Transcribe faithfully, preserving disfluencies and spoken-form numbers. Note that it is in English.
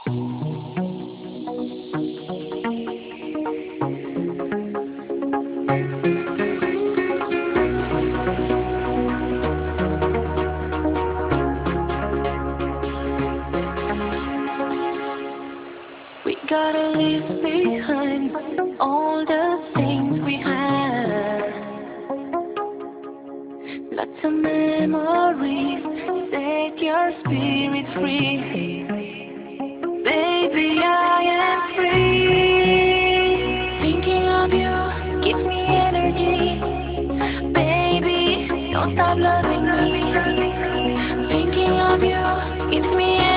We gotta leave behind all the things we had. Lots of memories, set your spirit free. Baby, I am free. Thinking of you gives me energy. Baby, don't stop loving me. Thinking of you gives me